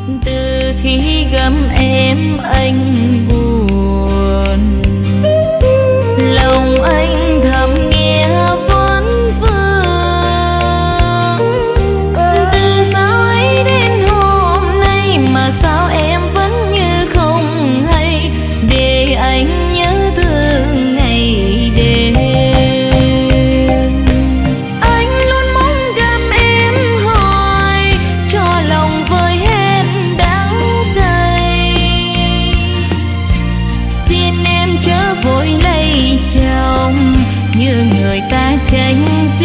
Từ khi gặp em anh buồn, lòng anh thầm nghe vấn vương. Từ sao ấy đến hôm nay mà sao em vẫn như không hay, để anh nhớ thương ngày đêm. Anh luôn mong gặp em hỏi cho lòng vơi hết đắng cay. Xin em chớ vội lấy chồng như người ta tranh